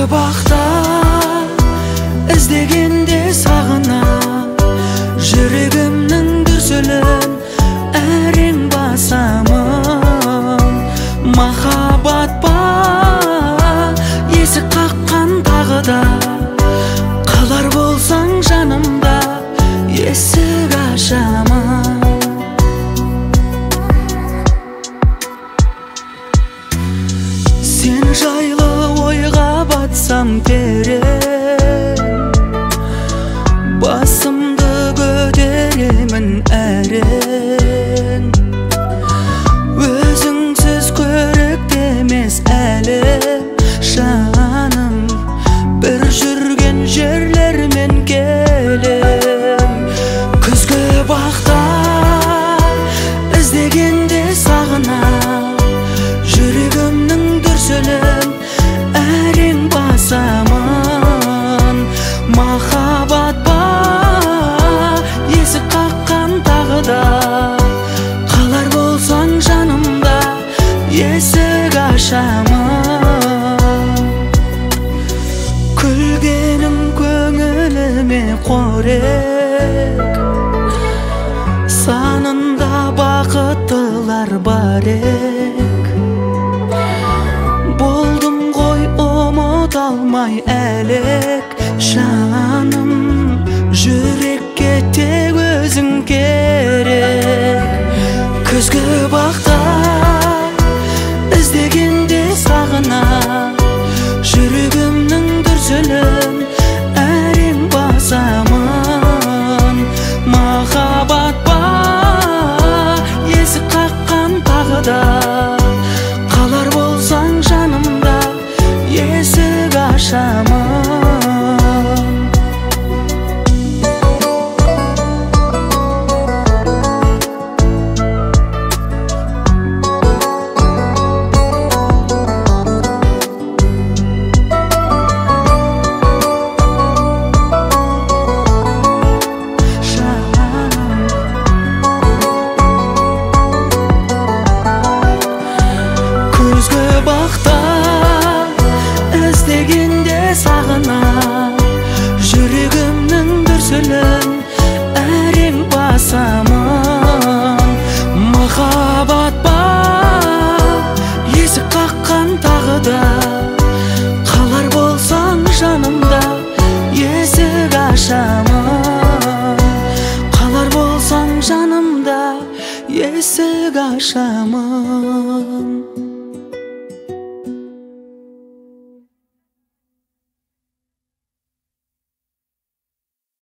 бақта іздегенде сағына, жүрегімнің дүрсілін әрең басамын. Махаббат па, есік қаққан тағы да, қалар болсаң жанымда, есік ашамын. Сен жайлы ойға батсам терең, басымды көтеремін әрең. Өзіңсіз көрікті емес әлем, жаным, бір жүрген жерлермен келем. Күзгі бақта іздегенде сағына, жүрегімнің дүрсілін әрең басамын. Махаббат па, есік қаққан тағы да, қалар болсаң жанымда, есік ашамын. Күлгенің көңіліме қорек, санында бақыттылар бар ек. Болдым ғой ұмыт алмай әлек, жаным, жүрекке тек өзің керек. Күзгі бақта іздегенде сағына, жүрегімнің дүрсілін әрең басамын. Махаббат па, есік қаққан тағы да, қалар болсаң жанымда, есік ашамын. Күзгі бақта іздегенде сағына, жүрегімнің дүрсілін әрең басамын. Махаббат па, есік қаққан тағы да, қалар болсаң жанымда, есік ашамын. Қалар болсаң жанымда, есік ашамын.